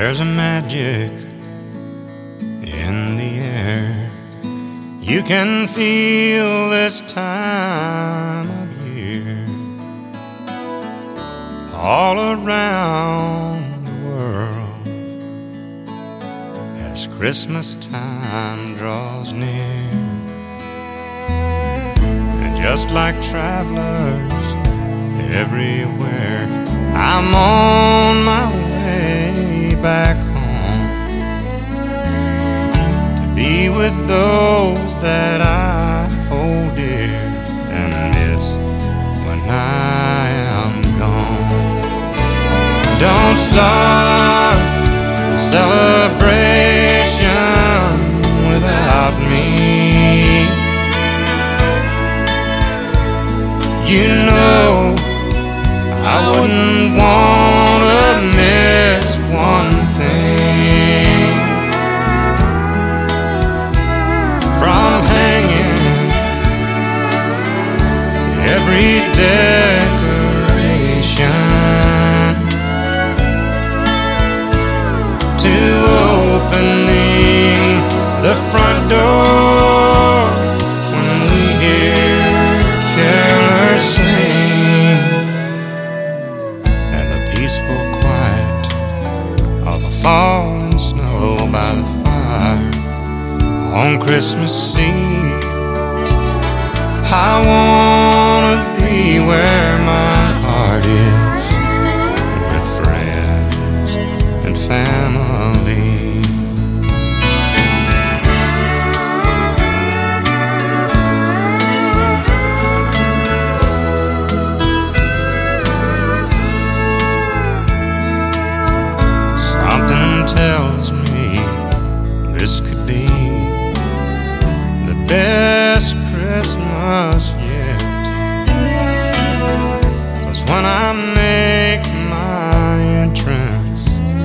There's a magic in the air. You can feel this time of year. All around the world as Christmas time draws near. And just like travelers everywhere, I'm on my way back home to be with those that I hold dear and miss when I am gone. Don't start a celebration without me. You know I wouldn't want to miss one thing from hanging every decoration to opening the front door when we hear carolers sing, and the peaceful quiet of a falling snow by the fire on Christmas Eve. I wanna be where my heart is, with friends and family. Something tells me this could be the best Christmas yet. 'Cause when I make my entrance,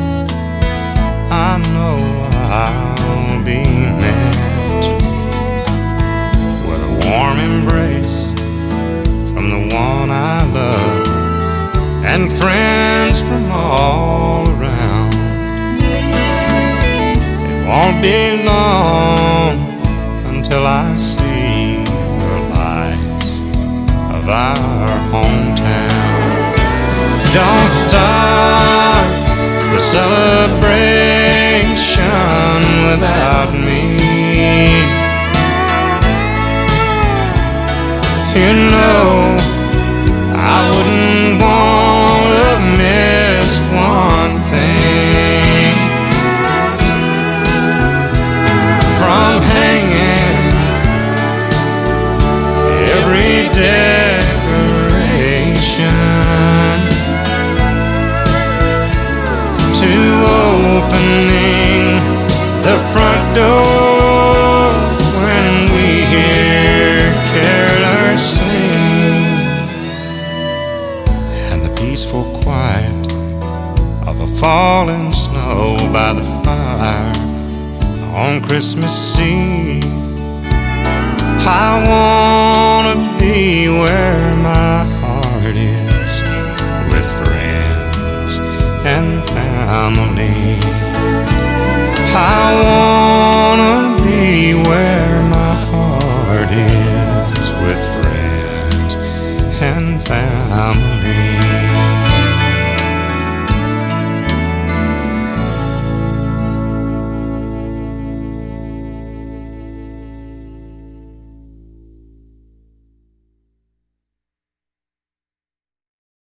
I know I'll be met with a warm embrace from the one I love and friends from all around. It won't be long until I see the lights of our hometown. Don't start the celebration without me. You know I wouldn't want to miss one thing from hanging every decoration to opening the front door when we hear carolers sing, and the peaceful quiet of a falling snow by the fire on Christmas Eve. I wanna be where my heart is, with friends and family. I wanna be where my heart is, with friends and family.